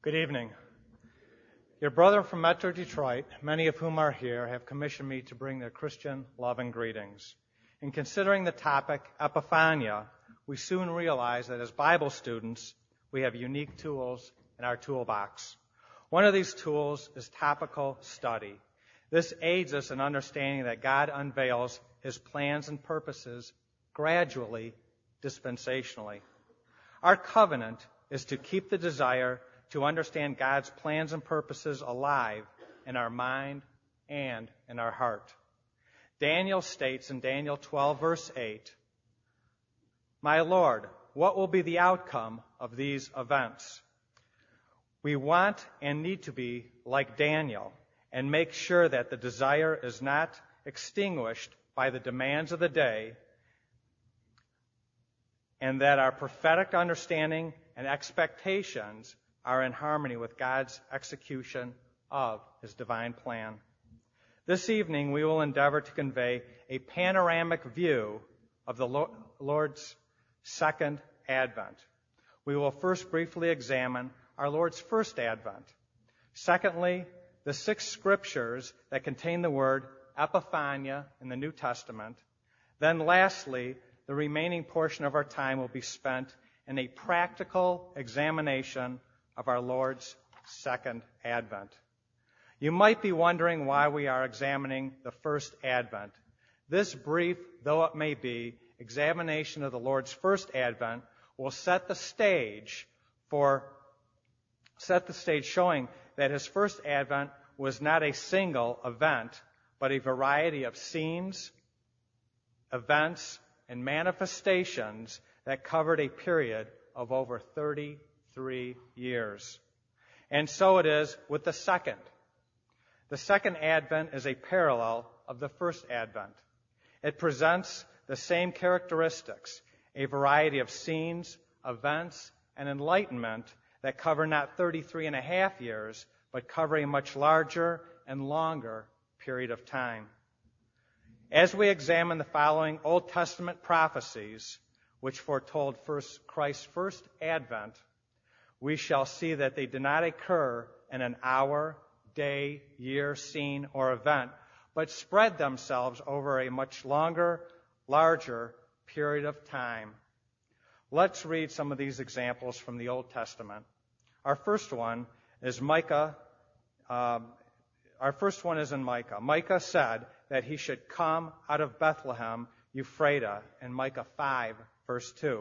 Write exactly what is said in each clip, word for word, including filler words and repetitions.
Good evening. Your brother from Metro Detroit, many of whom are here, have commissioned me to bring their Christian love and greetings. In considering the topic, Epiphania, we soon realize that as Bible students, we have unique tools in our toolbox. One of these tools is topical study. This aids us in understanding that God unveils His plans and purposes gradually, dispensationally. Our covenant is to keep the desire to understand God's plans and purposes alive in our mind and in our heart. Daniel states in Daniel twelve, verse eight, "My Lord, what will be the outcome of these events?" We want and need to be like Daniel and make sure that the desire is not extinguished by the demands of the day, and that our prophetic understanding and expectations are in harmony with God's execution of His divine plan. This evening, we will endeavor to convey a panoramic view of the Lord's second advent. We will first briefly examine our Lord's first advent. Secondly, the six scriptures that contain the word Epiphania in the New Testament. Then lastly, the remaining portion of our time will be spent in a practical examination of our Lord's second advent. You might be wondering why we are examining the first advent. This brief, though it may be, examination of the Lord's first advent will set the stage for set the stage showing that His first advent was not a single event, but a variety of scenes, events, and manifestations that covered a period of over thirty-three years. And so it is with the second. The second advent is a parallel of the first advent. It presents the same characteristics, a variety of scenes, events, and enlightenment that cover not thirty-three and a half years, but cover a much larger and longer period of time. As we examine the following Old Testament prophecies, which foretold first Christ's first advent, we shall see that they did not occur in an hour, day, year, scene, or event, but spread themselves over a much longer, larger period of time. Let's read some of these examples from the Old Testament. Our first one is Micah. Um, our first one is in Micah. Micah said that he should come out of Bethlehem, Ephrathah, in Micah five, verse two.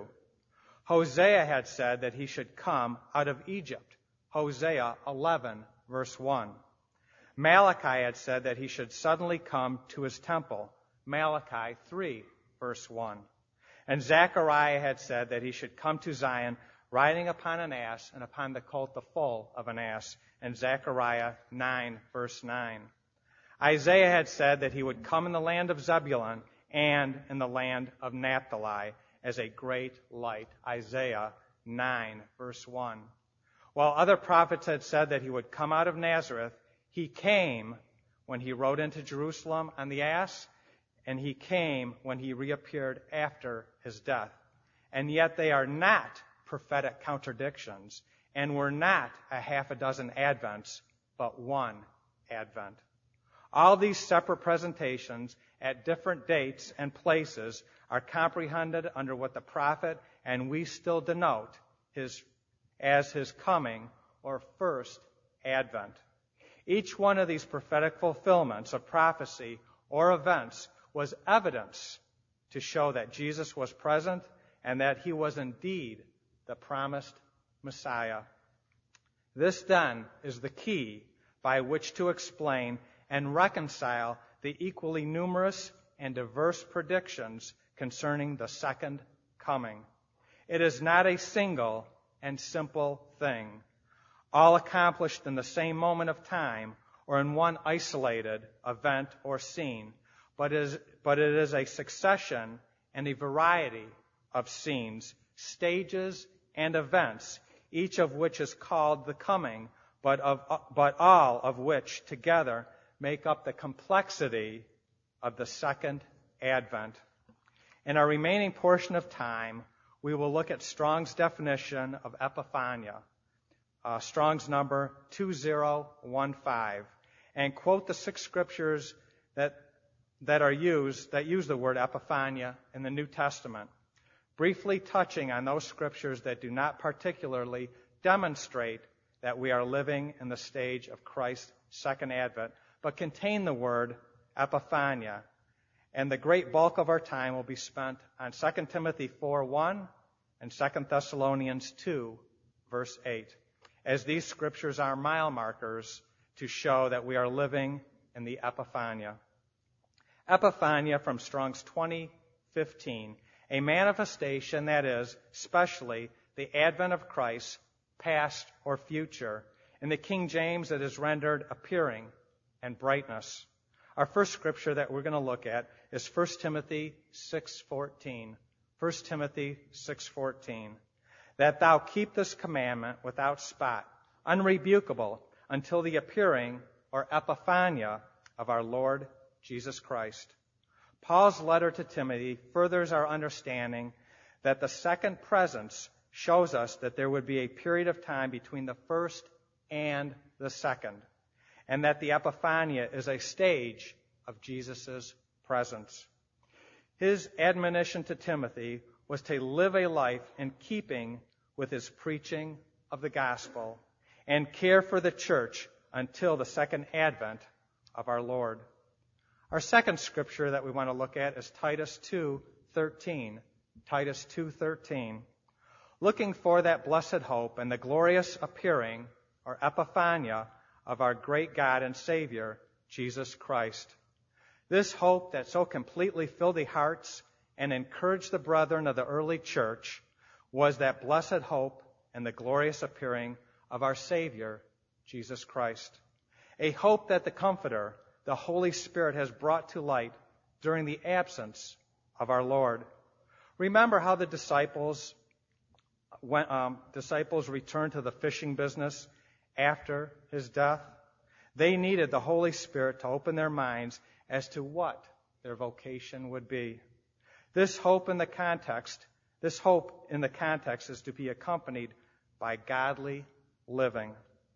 Hosea had said that he should come out of Egypt, Hosea eleven, verse one. Malachi had said that he should suddenly come to his temple, Malachi three, verse one. And Zechariah had said that he should come to Zion riding upon an ass and upon the colt the foal of an ass, in Zechariah nine, verse nine. Isaiah had said that he would come in the land of Zebulun and in the land of Naphtali as a great light, Isaiah nine, verse one. While other prophets had said that he would come out of Nazareth, he came when he rode into Jerusalem on the ass, and he came when he reappeared after his death. And yet they are not prophetic contradictions, and were not a half a dozen advents, but one advent. All these separate presentations at different dates and places are comprehended under what the prophet and we still denote his, as his coming or first advent. Each one of these prophetic fulfillments of prophecy or events was evidence to show that Jesus was present and that he was indeed the promised Messiah. This then is the key by which to explain and reconcile the equally numerous and diverse predictions concerning the second coming. It is not a single and simple thing, all accomplished in the same moment of time or in one isolated event or scene, but is, but it is a succession and a variety of scenes, stages, and events, each of which is called the coming, but of but all of which together make up the complexity of the second advent. In our remaining portion of time, we will look at Strong's definition of epiphania, uh, Strong's number two zero one five, and quote the six scriptures that that are used, that use the word epiphania in the New Testament, briefly touching on those scriptures that do not particularly demonstrate that we are living in the stage of Christ's second advent, but contain the word epiphania. And the great bulk of our time will be spent on Second Timothy four one and Second Thessalonians two, verse eight, as these scriptures are mile markers to show that we are living in the epiphania. Epiphania from Strong's twenty fifteen, a manifestation that is, especially, the advent of Christ, past or future. In the King James, it is rendered appearing and brightness. Our first scripture that we're going to look at is First Timothy six fourteen. First Timothy six fourteen. That thou keep this commandment without spot, unrebukable, until the appearing or epiphania of our Lord Jesus Christ. Paul's letter to Timothy furthers our understanding that the second presence shows us that there would be a period of time between the first and the second, and that the epiphania is a stage of Jesus' presence. His admonition to Timothy was to live a life in keeping with his preaching of the gospel and care for the church until the second advent of our Lord. Our second scripture that we want to look at is Titus two thirteen. Titus two thirteen. Looking for that blessed hope and the glorious appearing or epiphania of our great God and Savior, Jesus Christ. This hope that so completely filled the hearts and encouraged the brethren of the early church was that blessed hope and the glorious appearing of our Savior, Jesus Christ. A hope that the Comforter, the Holy Spirit, has brought to light during the absence of our Lord. Remember how the disciples when um, disciples returned to the fishing business after his death? They needed the Holy Spirit to open their minds as to what their vocation would be. This hope in the context, this hope in the context is to be accompanied by godly living.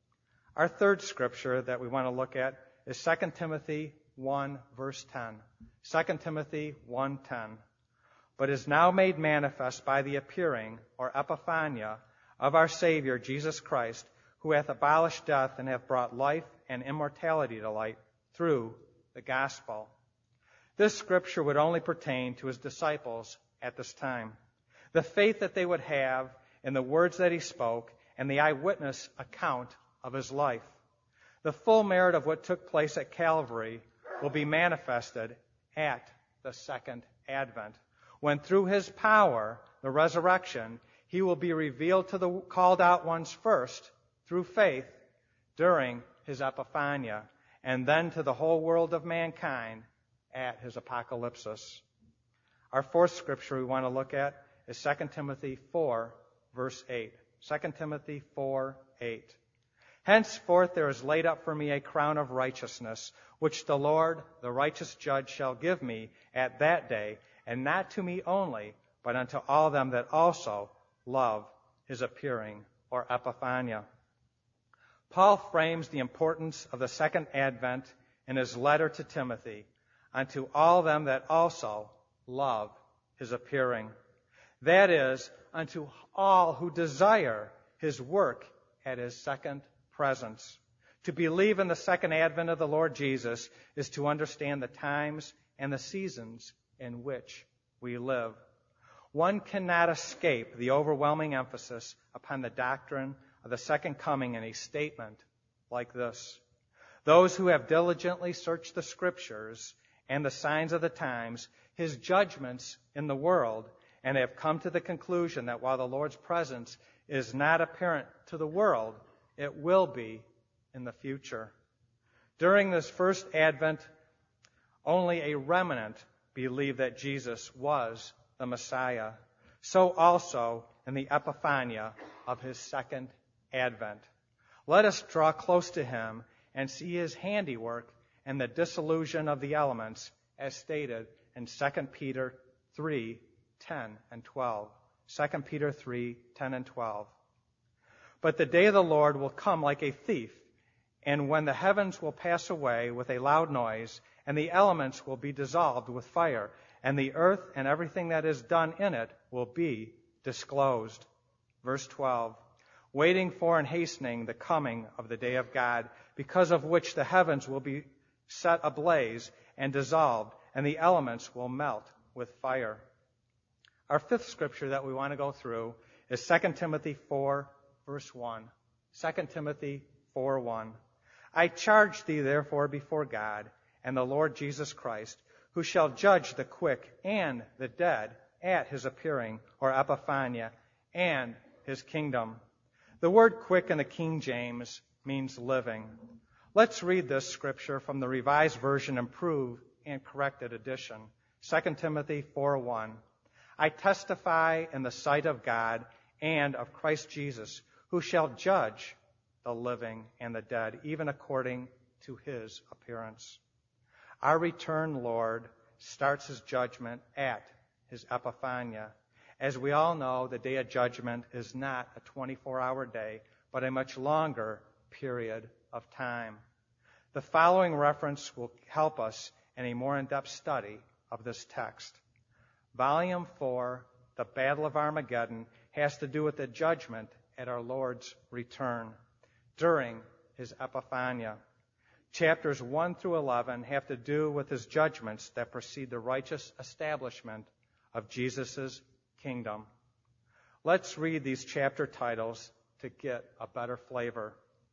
Our third scripture that we want to look at is Second Timothy one, verse ten. Second Timothy one ten. But is now made manifest by the appearing, or epiphania, of our Savior, Jesus Christ, who hath abolished death and hath brought life and immortality to light through the gospel. This scripture would only pertain to his disciples at this time. The faith that they would have in the words that he spoke and the eyewitness account of his life. The full merit of what took place at Calvary will be manifested at the second advent, when through his power, the resurrection, he will be revealed to the called out ones first through faith during his epiphania, and then to the whole world of mankind at his apocalypsis. Our fourth scripture we want to look at is Second Timothy four, verse eight. Second Timothy four, eight. Henceforth there is laid up for me a crown of righteousness, which the Lord, the righteous judge, shall give me at that day, and not to me only, but unto all them that also love his appearing, or epiphania. Paul frames the importance of the second advent in his letter to Timothy, unto all them that also love his appearing. That is, unto all who desire his work at his second presence. To believe in the second advent of the Lord Jesus is to understand the times and the seasons in which we live. One cannot escape the overwhelming emphasis upon the doctrine of the second coming in a statement like this. Those who have diligently searched the Scriptures and the signs of the times, his judgments in the world, and have come to the conclusion that while the Lord's presence is not apparent to the world, it will be in the future. During this first advent, only a remnant believed that Jesus was the Messiah. So also in the epiphania of his second advent. Let us draw close to him and see his handiwork and the dissolution of the elements as stated in Second Peter three, ten and twelve. Second Peter three, ten and twelve. But the day of the Lord will come like a thief, and when the heavens will pass away with a loud noise, and the elements will be dissolved with fire, and the earth and everything that is done in it will be disclosed. Verse twelve, waiting for and hastening the coming of the day of God, because of which the heavens will be set ablaze and dissolved, and the elements will melt with fire. Our fifth scripture that we want to go through is Second Timothy four, verse one. Second Timothy four, one. I charge thee therefore before God and the Lord Jesus Christ, who shall judge the quick and the dead at his appearing, or epiphania, and his kingdom. The word quick in the King James means living. Let's read this scripture from the Revised Version Improved and Corrected Edition. Second Timothy four, one. I testify in the sight of God and of Christ Jesus, who shall judge the living and the dead, even according to his appearance. Our returned Lord starts his judgment at his epiphania. As we all know, the day of judgment is not a twenty-four hour day, but a much longer period of time. The following reference will help us in a more in-depth study of this text. Volume four, The Battle of Armageddon, has to do with the judgment at our Lord's return during his epiphania. Chapters one through eleven have to do with his judgments that precede the righteous establishment of Jesus' kingdom. Let's read these chapter titles to get a better flavor.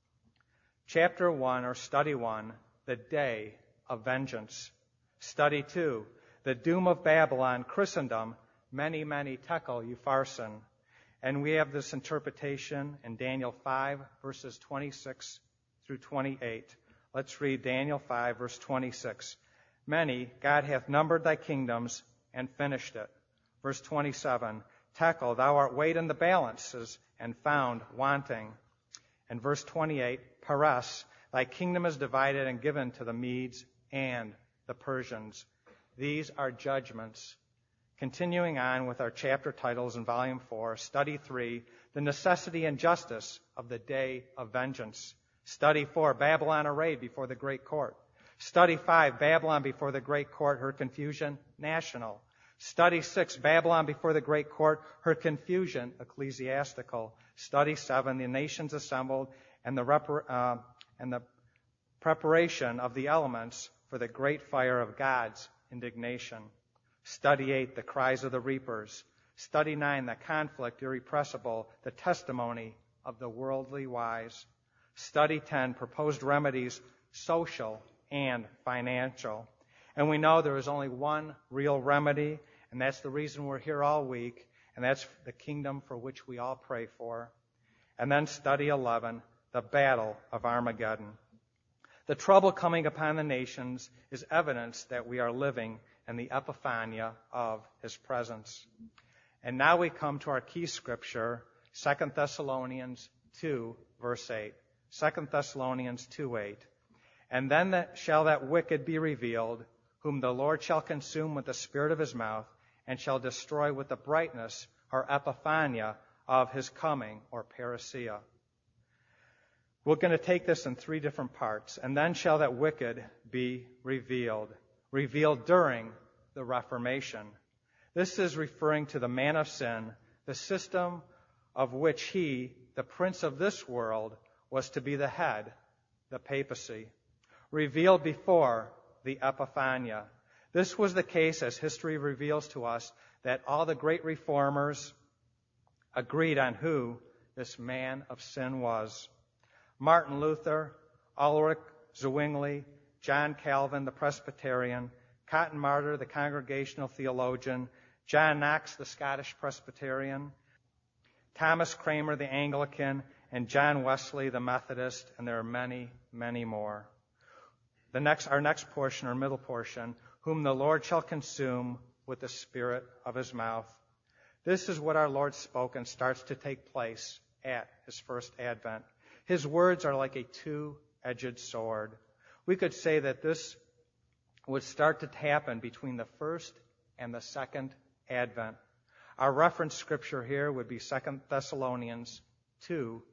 Chapter one, or Study one, The Day of Vengeance. Study two, The Doom of Babylon, Christendom, Many, Many Tekel Upharsin. And we have this interpretation in Daniel five, verses twenty-six through twenty-eight. Let's read Daniel five, verse twenty-six. Many, God hath numbered thy kingdoms and finished it. Verse twenty-seven, Tekel, thou art weighed in the balances and found wanting. And verse twenty-eight, Peres, thy kingdom is divided and given to the Medes and the Persians. These are judgments. Continuing on with our chapter titles in Volume four, Study three, The Necessity and Justice of the Day of Vengeance. Study four, Babylon arrayed before the great court. Study five, Babylon before the great court, her confusion, national. Study six, Babylon before the great court, her confusion, ecclesiastical. Study seven, the nations assembled and the, repar- uh, and the preparation of the elements for the great fire of God's indignation. Study eight, the cries of the reapers. Study nine, the conflict irrepressible, the testimony of the worldly wise. Study ten, proposed remedies, social and financial. And we know there is only one real remedy, and that's the reason we're here all week, and that's the kingdom for which we all pray for. And then study eleven, the battle of Armageddon. The trouble coming upon the nations is evidence that we are living in the epiphania of his presence. And now we come to our key scripture, Second Thessalonians two, verse eight. Second Thessalonians two, eight. And then that shall that wicked be revealed, whom the Lord shall consume with the spirit of his mouth, and shall destroy with the brightness or epiphania of his coming, or parousia. We're going to take this in three different parts. And then shall that wicked be revealed. Revealed during the Reformation. This is referring to the man of sin, the system of which he, the prince of this world, was to be the head, the papacy. Revealed before the Epiphania. This was the case, as history reveals to us, that all the great reformers agreed on who this man of sin was. Martin Luther, Ulrich Zwingli, John Calvin, the Presbyterian, Cotton Mather, the Congregational theologian, John Knox, the Scottish Presbyterian, Thomas Cranmer, the Anglican, and John Wesley, the Methodist, and there are many, many more. The next, our next portion, our middle portion, whom the Lord shall consume with the spirit of his mouth. This is what our Lord spoke and starts to take place at his first advent. His words are like a two-edged sword. We could say that this would start to happen between the first and the second advent. Our reference scripture here would be Second Thessalonians two,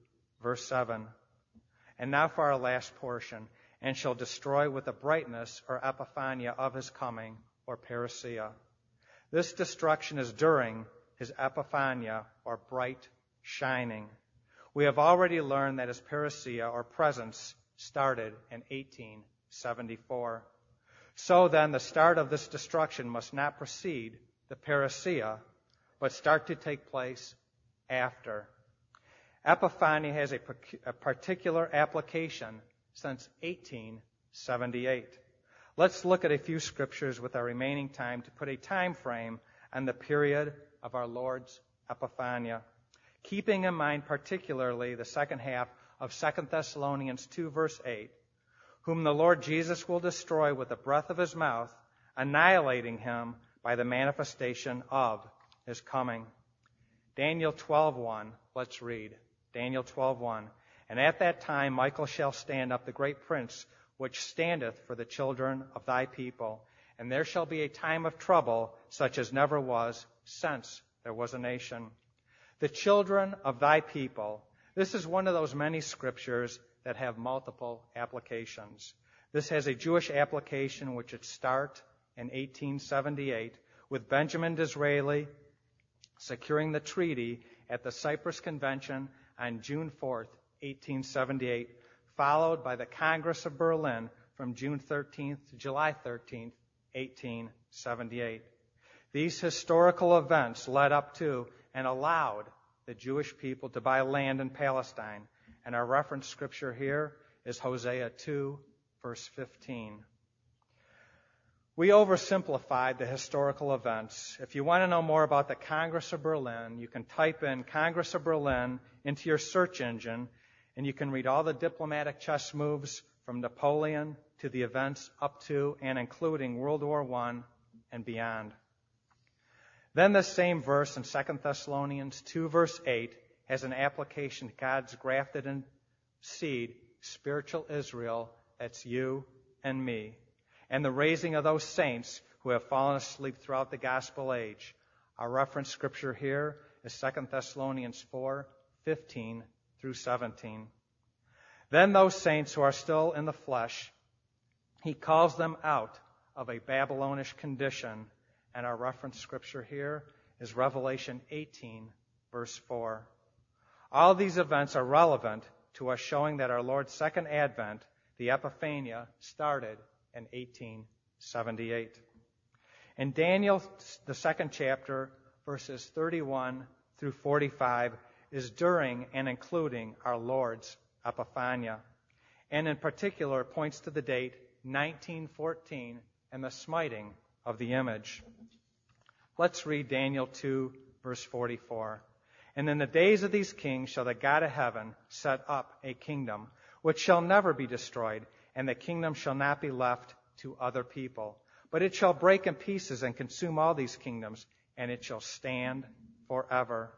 Verse seven. And now for our last portion. And shall destroy with the brightness or epiphania of his coming, or parousia. This destruction is during his epiphania, or bright shining. We have already learned that his parousia, or presence, started in eighteen seventy-four. So then, the start of this destruction must not precede the parousia, but start to take place after. Epiphany has a, a particular application since eighteen seventy-eight. Let's look at a few scriptures with our remaining time to put a time frame on the period of our Lord's Epiphania, keeping in mind particularly the second half of Second Thessalonians two, verse eight, whom the Lord Jesus will destroy with the breath of his mouth, annihilating him by the manifestation of his coming. Daniel twelve one, let's read. Daniel twelve one. And at that time Michael shall stand up, the great prince, which standeth for the children of thy people. And there shall be a time of trouble, such as never was since there was a nation. The children of thy people. This is one of those many scriptures that have multiple applications. This has a Jewish application which it start in eighteen seventy-eight with Benjamin Disraeli securing the treaty at the Cyprus Convention on June fourth, eighteen seventy-eight, followed by the Congress of Berlin from June thirteenth to July thirteenth, eighteen seventy-eight. These historical events led up to and allowed the Jewish people to buy land in Palestine. And our reference scripture here is Hosea two, verse fifteen. We oversimplified the historical events. If you want to know more about the Congress of Berlin, you can type in Congress of Berlin into your search engine, and you can read all the diplomatic chess moves from Napoleon to the events up to and including World War One and beyond. Then the same verse in Second Thessalonians two, verse eight, has an application to God's grafted in seed, spiritual Israel, that's you and me, and the raising of those saints who have fallen asleep throughout the gospel age. Our reference scripture here is Second Thessalonians four, fifteen through seventeen. Then those saints who are still in the flesh, he calls them out of a Babylonish condition, and our reference scripture here is Revelation eighteen, verse four. All these events are relevant to us, showing that our Lord's second advent, the Epiphania, started in eighteen seventy-eight. In Daniel, the second chapter, verses thirty-one through forty-five, is during and including our Lord's Epiphania, and in particular points to the date nineteen fourteen and the smiting of the image. Let's read Daniel two, verse forty-four. And in the days of these kings shall the God of heaven set up a kingdom, which shall never be destroyed, and the kingdom shall not be left to other people. But it shall break in pieces and consume all these kingdoms, and it shall stand forever.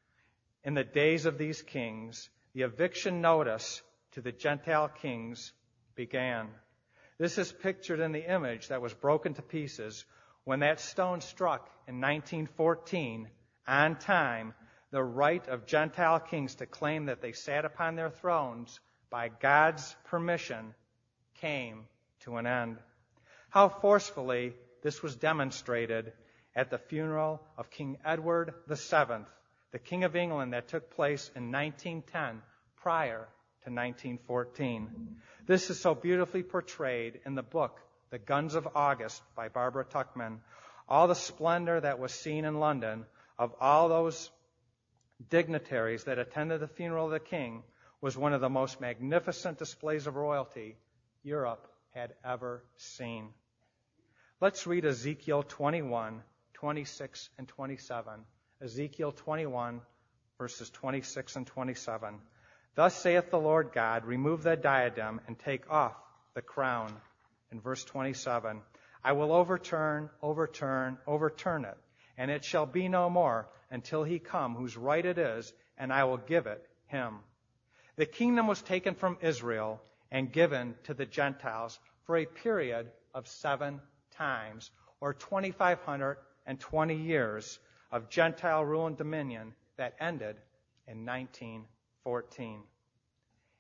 In the days of these kings, the eviction notice to the Gentile kings began. This is pictured in the image that was broken to pieces when that stone struck in nineteen fourteen, on time, the right of Gentile kings to claim that they sat upon their thrones by God's permission came to an end. How forcefully this was demonstrated at the funeral of King Edward the Seventh, the King of England, that took place in nineteen ten, prior to nineteen fourteen. This is so beautifully portrayed in the book, The Guns of August, by Barbara Tuchman. All the splendor that was seen in London of all those dignitaries that attended the funeral of the king was one of the most magnificent displays of royalty Europe had ever seen. Let's read Ezekiel twenty-one, twenty-six, and twenty-seven. Ezekiel twenty-one, verses twenty-six and twenty-seven. Thus saith the Lord God, remove the diadem and take off the crown. In verse twenty-seven, I will overturn, overturn, overturn it, and it shall be no more until he come whose right it is, and I will give it him. The kingdom was taken from Israel and given to the Gentiles for a period of seven times, or two thousand five hundred twenty years of Gentile rule and dominion that ended in nineteen fourteen.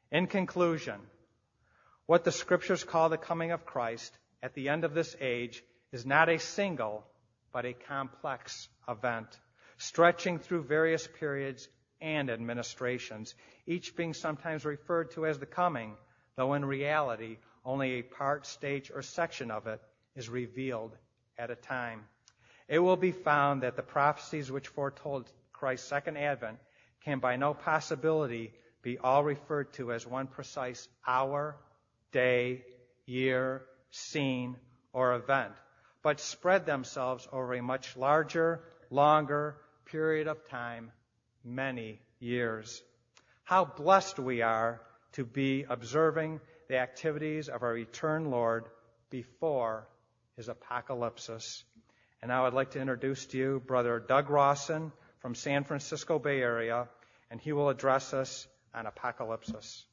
In conclusion, what the Scriptures call the coming of Christ at the end of this age is not a single, but a complex event, stretching through various periods and administrations, each being sometimes referred to as the coming, though in reality only a part, stage, or section of it is revealed at a time. It will be found that the prophecies which foretold Christ's second advent can by no possibility be all referred to as one precise hour, day, year, scene, or event, but spread themselves over a much larger, longer period of time, many years. How blessed we are to be observing the activities of our eternal Lord before his apocalypsis. And now I'd like to introduce to you Brother Doug Rawson from San Francisco Bay Area, and he will address us on apocalypsis.